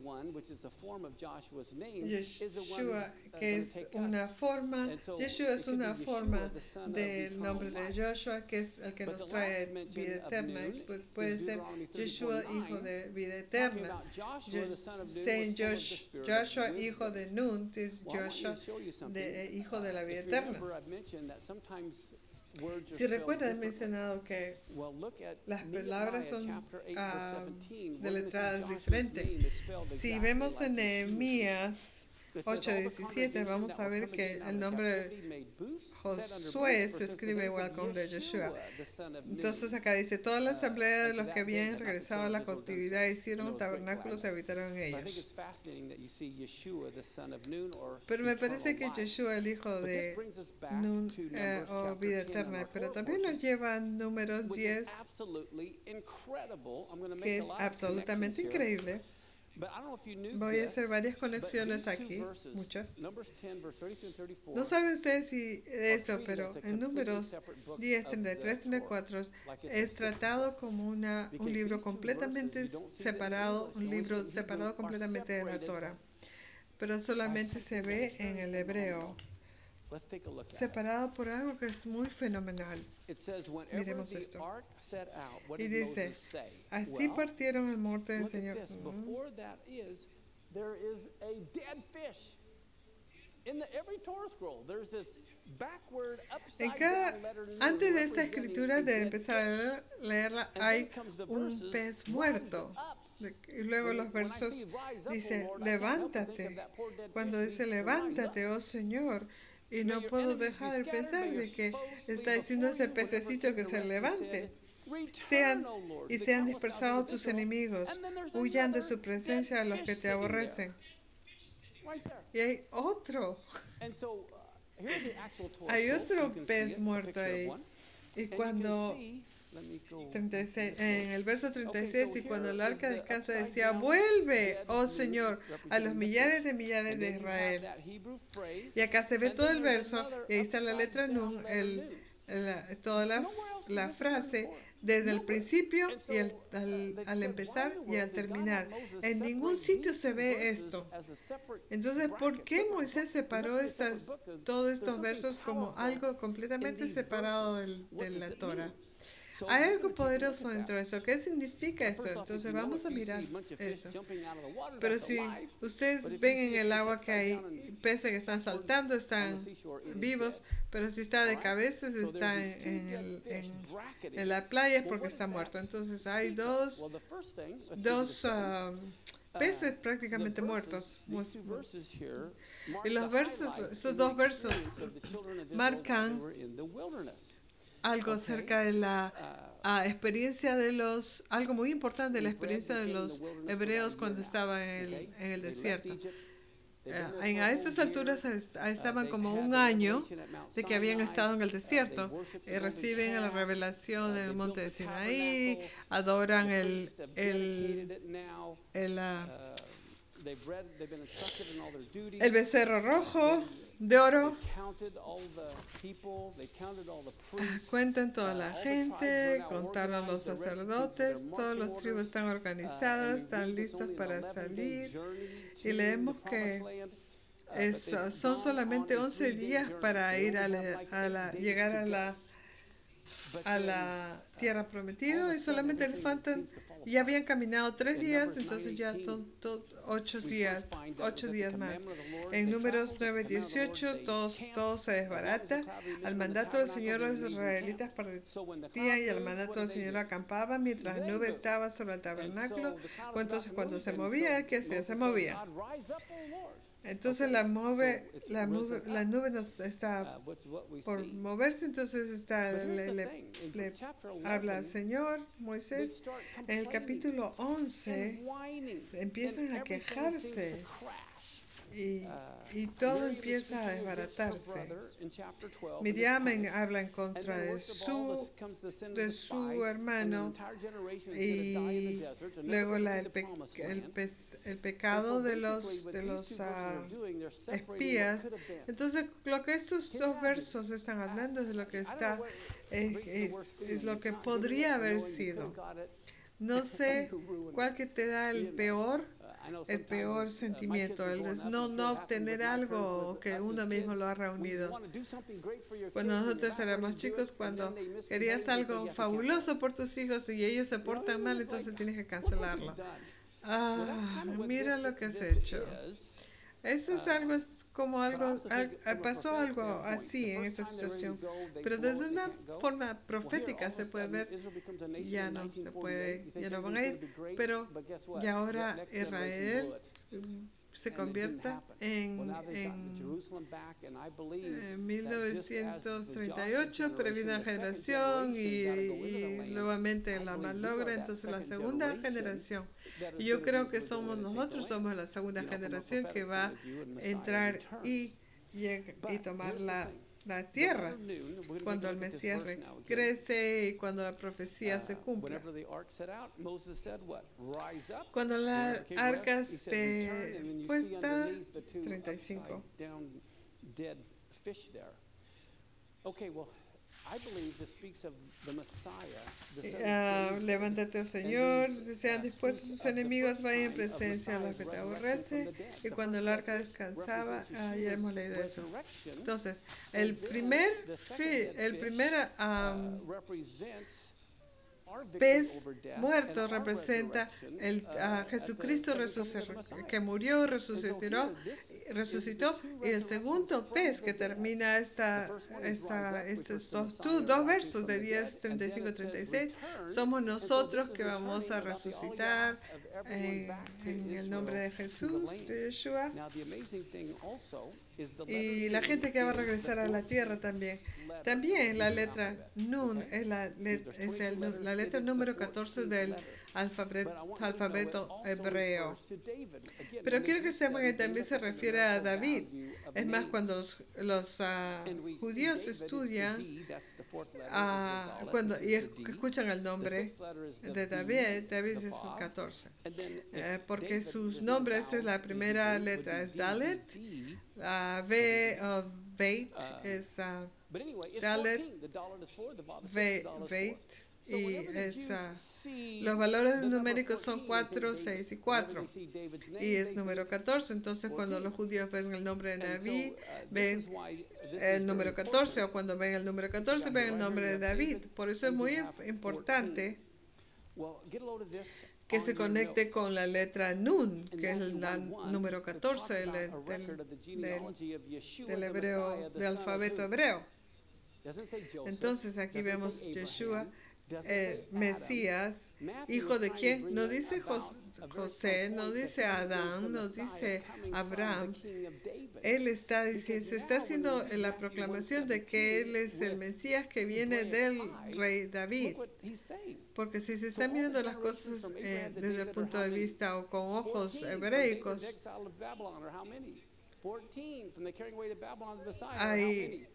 Speaker 1: que es una forma, Yeshua es una forma del nombre de Joshua, que es el que nos trae vida eterna. Puede ser Yeshua, hijo de vida eterna. Joshua, hijo de Nun, es Joshua, hijo de la vida eterna. Si recuerdan, he mencionado que las palabras son deletradas diferentes. Si vemos en Nehemías 8:17, vamos a ver que el nombre de Josué se escribe igual con el de Yeshua. Entonces acá dice, toda la asamblea de los que habían regresado a la cautividad hicieron tabernáculos y habitaron en ellos. Pero me parece que Yeshua, el hijo de Nun, o vida eterna, pero también nos lleva a Números 10, que es absolutamente increíble. Voy a hacer varias conexiones aquí, muchas. No saben ustedes si esto, pero en Números 10, 33, 34 es tratado como un libro completamente separado, un libro separado completamente de la Torah, pero solamente se ve en el hebreo, separado por algo que es muy fenomenal. Miremos esto. Y dice, así partieron el monte del Señor. Antes de esta escritura, de empezar a leerla, hay un pez muerto. Y luego los versos dice, levántate. Cuando dice, levántate, oh Señor. Y no puedo dejar de pensar de que está diciendo ese pececito que se levante. Sean dispersados tus enemigos. Huyan de su presencia a los que te aborrecen. Y hay otro. Hay otro pez muerto ahí. Y cuando 36, en el verso 36, y cuando el arca descansa decía, vuelve, oh Señor, a los millares de Israel. Y acá se ve todo el verso, y ahí está la letra Nun, toda la frase, desde el principio y al empezar y al terminar. En ningún sitio se ve esto. Entonces, ¿por qué Moisés separó todos estos versos como algo completamente separado de la Torah? Hay algo poderoso dentro de eso. ¿Qué significa eso? Entonces vamos a mirar eso. Pero si ustedes ven en el agua que hay peces que están saltando, están vivos, pero si está de cabeza, está en la playa es porque está muerto. Entonces hay dos peces prácticamente muertos. Y los versos, esos dos versos marcan algo acerca de la experiencia algo muy importante de la experiencia de los hebreos cuando estaban en el desierto. A estas alturas estaban como un año de que habían estado en el desierto. Reciben la revelación en el monte de Sinaí, adoran el becerro rojo de oro. Cuentan toda la gente, contaron los sacerdotes, todas las tribus están organizadas, están listos para salir. Y leemos que son solamente 11 días para ir llegar a la tierra prometida, y solamente les faltan, ya habían caminado 3 días, entonces ya son 8 días más. En Números 9:18 todo se desbarata. Al mandato del Señor los israelitas partían, y al mandato del Señor acampaban mientras la nube estaba sobre el tabernáculo. Entonces cuando se movía, ¿qué hacía? Se movía. Entonces la nube nos está por moverse, entonces le habla al Señor, Moisés. En el capítulo 11 empiezan a quejarse y todo empieza a desbaratarse. Miriam habla en contra de su hermano, y luego el pecado de los espías. Entonces, lo que estos dos versos están hablando es de lo que es lo que podría haber sido. No sé cuál que te da el peor sentimiento, el no obtener algo que uno mismo lo ha reunido. Cuando nosotros éramos chicos, cuando querías algo fabuloso por tus hijos y ellos se portan mal, entonces tienes que cancelarlo. Mira lo que has hecho. Eso es pasó algo así en esa situación. Pero desde una forma profética se puede ver, ya no van a ir, pero y ahora Israel se convierta en 1938, pero viene una generación y nuevamente la malogra, entonces la segunda generación. Y yo creo que nosotros somos la segunda generación que va a entrar y tomar la tierra cuando el Mesías crece y cuando la profecía se cumpla. Cuando la arca esté puesta, 35. Levántate, oh Señor, sean dispuestos tus enemigos, vayan en presencia a los que te aborrecen. Y cuando el arca descansaba, ya hemos leído eso. Entonces, pez muerto representa a Jesucristo que murió y resucitó, y el segundo pez que termina estos dos versos de 10, 35 y 36, somos nosotros que vamos a resucitar en el nombre de Jesús, de Yeshua. Y la gente que va a regresar a la tierra también. También la letra Nun es la letra número 14 del alfabeto hebreo. Pero quiero que sepan que también se refiere a David. Es más, cuando los judíos estudian y escuchan el nombre de David es el 14. Porque sus nombres es la primera letra, es Dalet. La V of Veit es Dalet, Veit, y los valores numéricos son 4, 6 y 4. Y es número 14. Entonces, cuando los judíos ven el nombre de David, ven el número 14, o cuando ven el número 14, ven el nombre de David. Por eso es muy importante que se conecte con la letra Nun, que es la número 14 del hebreo, del alfabeto hebreo. Entonces aquí vemos Yeshua, Mesías, hijo de quién. No dice José, no dice Adán, no dice Abraham. Él se está haciendo la proclamación de que él es el Mesías que viene del rey David. Porque si se están viendo las cosas desde el punto de vista o con ojos hebreicos, hay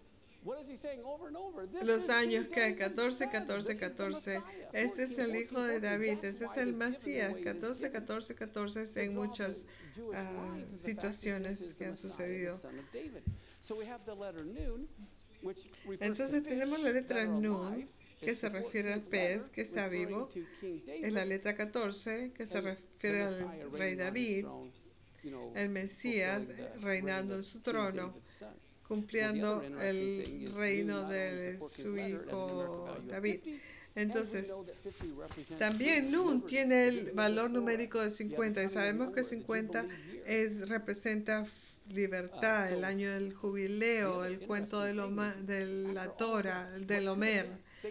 Speaker 1: los años que hay 14, 14, 14. Este es el hijo de David, este es el Mesías. 14, 14, 14 en muchas situaciones que han sucedido. Entonces tenemos la letra Nun, que se refiere al pez que está vivo. Es la letra 14, que se refiere al rey David, el Mesías reinando en su trono, cumpliendo el reino de su hijo David. Entonces, también Nun tiene el valor numérico de 50, y sabemos que 50 representa libertad, el año del jubileo, el cuento de la Torah, del Homer,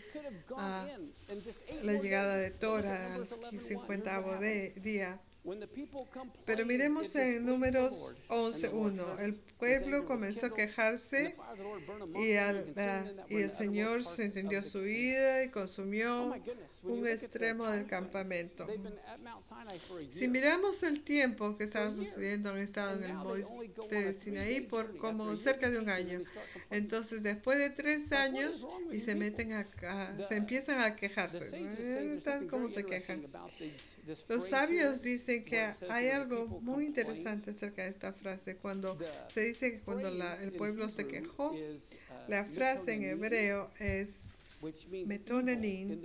Speaker 1: la llegada de Torah al 50º día. Pero miremos en Números 11:1. El pueblo comenzó a quejarse y el Señor se encendió su ira y consumió un extremo del campamento. Si miramos el tiempo que estaba sucediendo, han estado en el monte de Sinaí por como cerca de un año. Entonces, después de 3 años, y se empiezan a quejarse. ¿Cómo se quejan? Los sabios dicen que hay algo muy interesante acerca de esta frase. Cuando se dice que cuando el pueblo se quejó, la frase en hebreo es metonenin,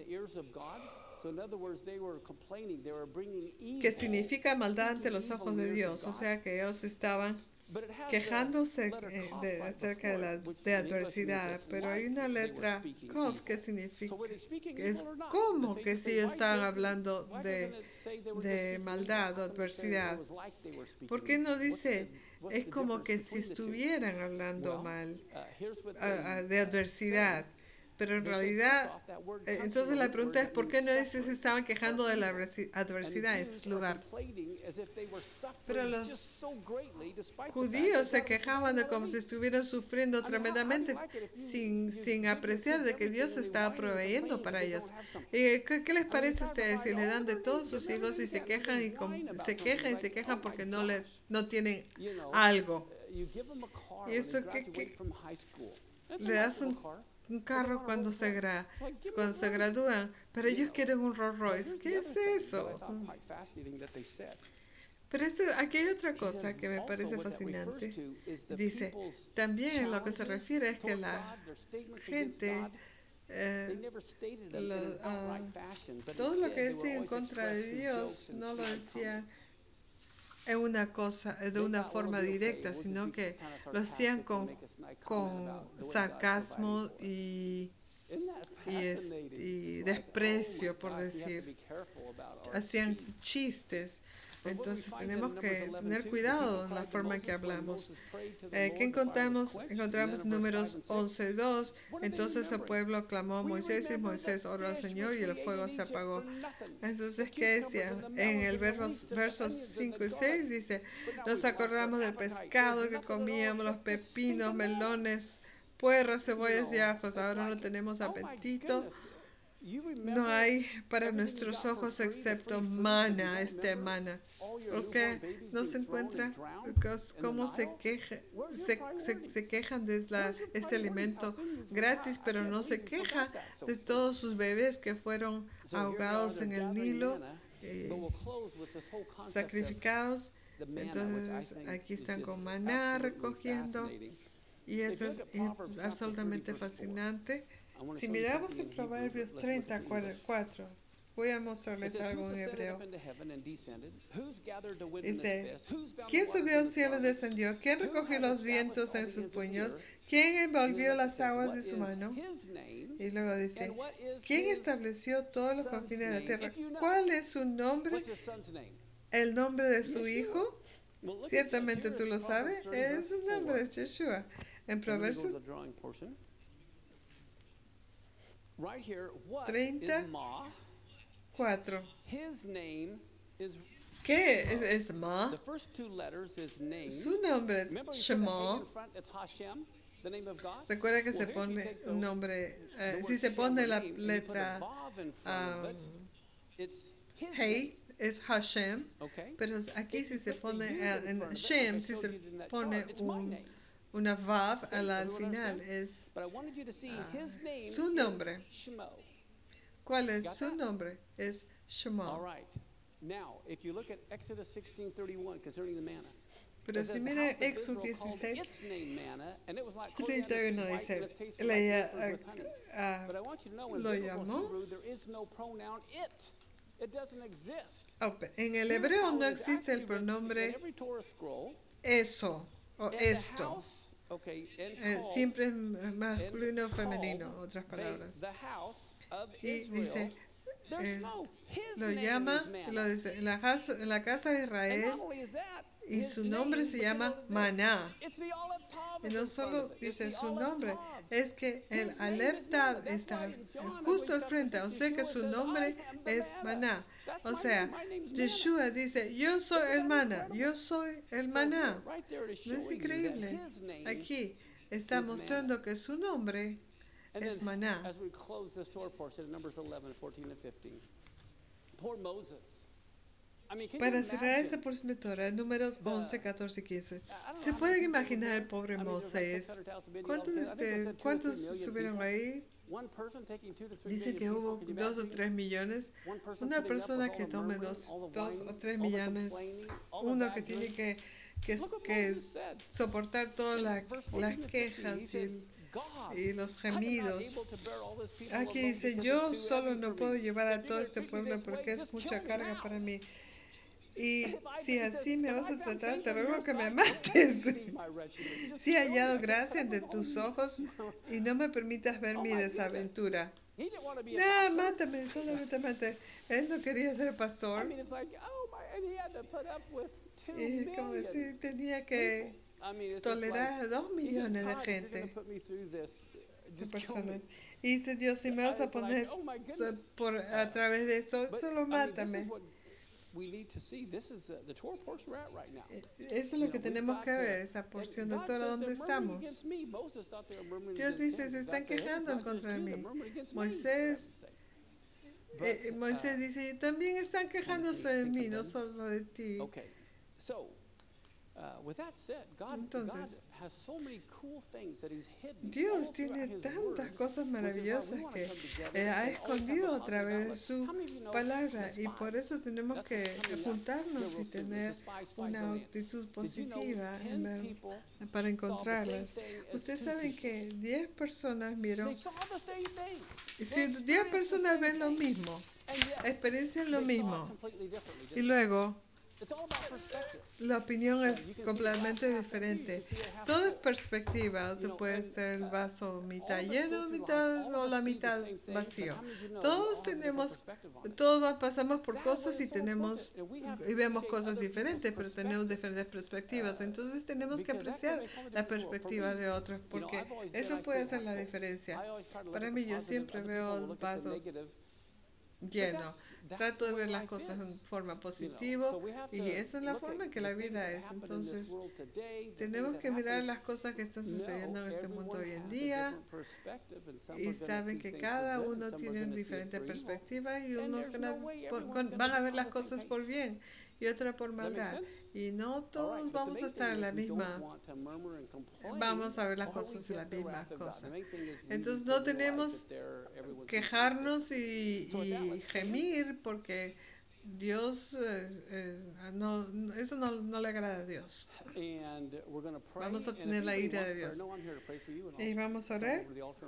Speaker 1: que significa maldad ante los ojos de Dios. O sea que ellos estaban quejándose acerca de adversidad, pero hay una letra Kof que significa, es como que si ellos estaban hablando de maldad o adversidad. ¿Por qué no dice? Es como que si estuvieran hablando mal de adversidad. Pero en realidad, entonces la pregunta es, ¿por qué no dice se estaban quejando de la adversidad en este lugar? Pero los judíos se quejaban de como si estuvieran sufriendo tremendamente sin apreciar de que Dios estaba proveyendo para ellos. ¿Qué les parece a ustedes si le dan de todos sus hijos y se quejan y se quejan porque no tienen algo? Y eso le das un carro cuando se gradúan, pero ellos quieren un Rolls Royce. ¿Qué es eso? Pero aquí hay otra cosa que me parece fascinante. Dice, también lo que se refiere es que la gente, todo lo que decía en contra de Dios, no lo decía de una forma directa, sino que lo hacían con sarcasmo y y desprecio, por decir. Hacían chistes. Entonces tenemos que tener cuidado en la forma en que hablamos. ¿Qué encontramos? Encontramos números 11:2. Entonces el pueblo clamó a Moisés y Moisés oró al Señor y el fuego se apagó. Entonces, ¿qué decía? En el versos 5 y 6 dice, nos acordamos del pescado que comíamos, los pepinos, melones, puerros, cebollas y ajos. Ahora no tenemos apetito. No hay para nuestros ojos excepto mana, mana. ¿Ok? No se encuentra cómo se quejan de este alimento gratis, pero no se queja de todos sus bebés que fueron ahogados en el Nilo, sacrificados. Entonces aquí están con maná recogiendo y eso es absolutamente fascinante. Si miramos en Proverbios 30:4, voy a mostrarles algo en hebreo. Dice, ¿quién subió al cielo y descendió? ¿Quién recogió los vientos en sus puños? ¿Quién envolvió las aguas de su mano? Y luego dice, ¿quién estableció todos los confines de la tierra? ¿Cuál es su nombre? ¿El nombre de su hijo? Ciertamente tú lo sabes. Es su nombre, es Yeshua. En Proverbios 30:4. ¿Qué es Ma? Su nombre es Shema. Recuerda que se pone un nombre, si se pone la letra Hey, es Hashem, pero aquí si se pone en Shem, si se pone una Vav al final, es su nombre. ¿Cuál es su nombre? Es Shema. Pero si mira Éxodo 16:31 dice, lo llamó. En el hebreo no existe el pronombre eso o esto. Siempre es masculino o femenino, otras palabras. Y dice, lo llama, lo dice, en la casa de Israel, y su nombre se llama Maná. Y no solo dice su nombre, es que el Aleph Tav está justo al frente, o sea que su nombre es Maná. O sea, Yeshua dice, yo soy el Maná, yo soy el Maná. ¿No es increíble? Aquí está mostrando que su nombre es Maná. Para cerrar esa porción de Torah, números 11, 14 y 15. ¿Se pueden imaginar el pobre Moisés? ¿Cuántos estuvieron ahí? Dice que hubo 2 o 3 millones. Una persona que tome 2 o 3 millones, uno que tiene que soportar todas las quejas y los gemidos. Aquí dice, yo solo no puedo llevar a todo este pueblo porque es mucha carga para mí. Y si así me vas a tratar, te ruego que me mates. Si he hallado gracia ante tus ojos y no me permitas ver mi desaventura. No, mátame, solamente mátame. Él no quería ser pastor. Y como si tenía que tolerar a 2 millones de gente, de personas. Y dice Dios, si me vas a poner a través de esto, solo mátame. Eso es lo que tenemos que ver, esa porción de Torah donde estamos. Dios dice, se están quejando contra mí. Moisés dice, también están quejándose de mí, no solo de ti. Entonces, Dios tiene tantas cosas maravillosas que ha escondido a través de su palabra, y por eso tenemos que juntarnos y tener una actitud positiva para encontrarlas. Ustedes saben que 10 personas vieron, si 10 personas ven lo mismo, experiencian lo mismo, y luego La opinión es completamente diferente. Todo es perspectiva. Tú puedes ser el vaso mitad lleno, mitad o la mitad vacío. Todos pasamos por cosas y vemos cosas diferentes, pero tenemos diferentes perspectivas. Entonces tenemos que apreciar la perspectiva de otros, porque eso puede hacer la diferencia. Para mí, yo siempre veo el vaso lleno. Trato de ver las cosas en forma positiva y esa es la forma en que la vida es. Entonces, tenemos que mirar las cosas que están sucediendo en este mundo hoy en día y saben que cada uno tiene una diferente perspectiva y unos van a ver las cosas por bien y otros por maldad. Y no todos vamos a estar en la misma, vamos a ver las cosas en la misma cosa. Entonces no tenemos quejarnos y gemir porque Dios, eso no le agrada a Dios. Vamos a tener la ira de Dios. Y vamos a orar.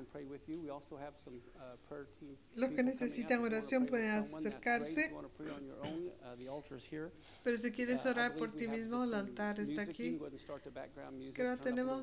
Speaker 1: Los que necesitan oración pueden acercarse. Pero si quieres orar por ti mismo, el altar está aquí. Creo que tenemos...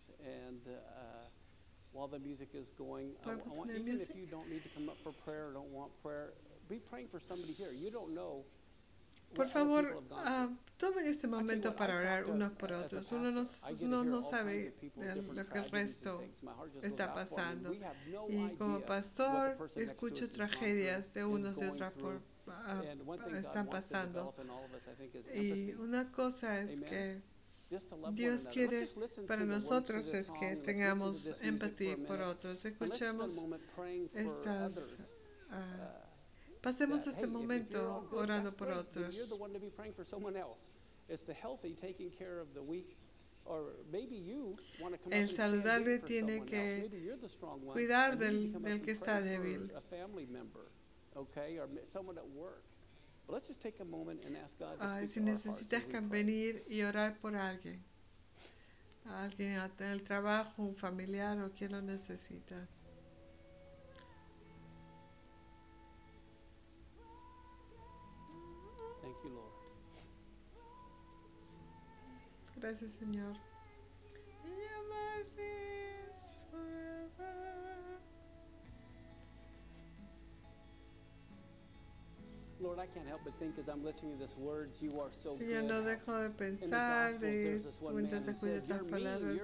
Speaker 2: While the music is going, even if you don't need to come up for prayer or don't want prayer, be praying for somebody here. You don't know.
Speaker 1: Por favor, tomen este momento para orar unos por otros. Uno no sabe lo que el resto está pasando. Y como pastor, escucho tragedias de unos y otros están pasando. Y una cosa es que Dios quiere para nosotros es que tengamos empatía por otros. Escuchemos pasemos este momento orando por otros. El saludable tiene que cuidar del que está débil. Si necesitas venir y orar por alguien en el trabajo, un familiar o quien lo necesita. Gracias, Señor. Señor, no dejo de pensar mientras escucho estas palabras.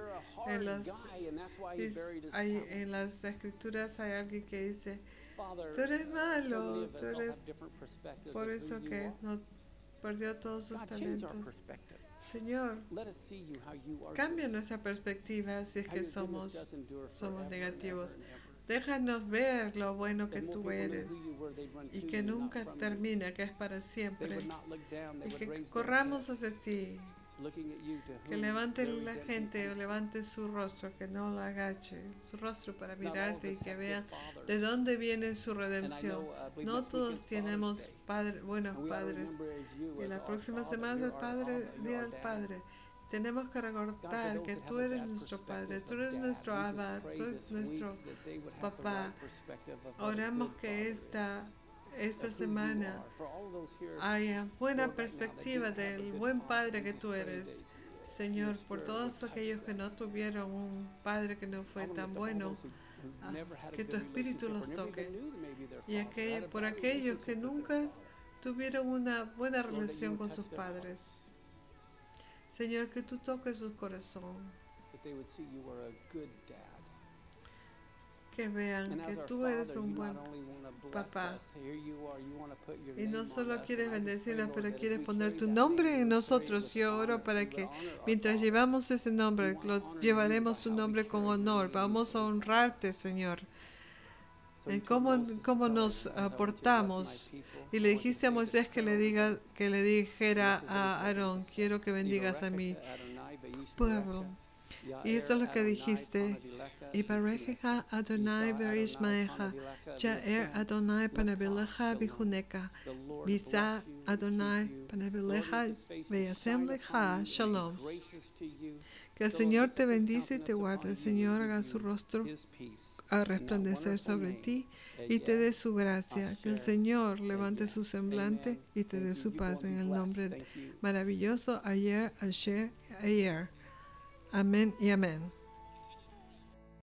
Speaker 1: En las escrituras hay alguien que dice, tú eres malo, por eso que no perdió todos sus talentos. Señor, cambia nuestra perspectiva si es que somos negativos. Déjanos ver lo bueno que tú eres y que nunca termina, que es para siempre. Y que corramos hacia ti. Que levante la gente o levante su rostro, que no lo agache, su rostro para mirarte y que vean de dónde viene su redención. No todos tenemos buenos padres. Y la próxima semana es Día del Padre. Tenemos que recordar que tú eres nuestro Padre, tú eres nuestro Abba, tú eres nuestro Papá. Oramos que esta semana haya buena perspectiva del buen Padre que tú eres. Señor, por todos aquellos que no tuvieron un Padre que no fue tan bueno, que tu Espíritu los toque. Y por aquellos que nunca tuvieron una buena relación con sus padres. Señor, que tú toques su corazón. Que vean que tú eres un buen papá. Y no solo quieres bendecirnos, pero quieres poner tu nombre en nosotros. Yo oro para que mientras llevamos ese nombre, llevaremos su nombre con honor. Vamos a honrarte, Señor. En cómo nos portamos. Y le dijiste a Moisés que le dijera a Aarón, quiero que bendigas a mi pueblo. Y eso es lo que dijiste. Y Barejeja Adonai Berishmaeja, Jaer Adonai Panavileja Bijuneka, Bisa Adonai panavelecha veyasem lecha shalom. Que el Señor te bendice y te guarde. El Señor haga su rostro a resplandecer sobre ti y te dé su gracia. Que el Señor levante su semblante y te dé su paz en el nombre maravilloso ayer, ayer. Amén y amén.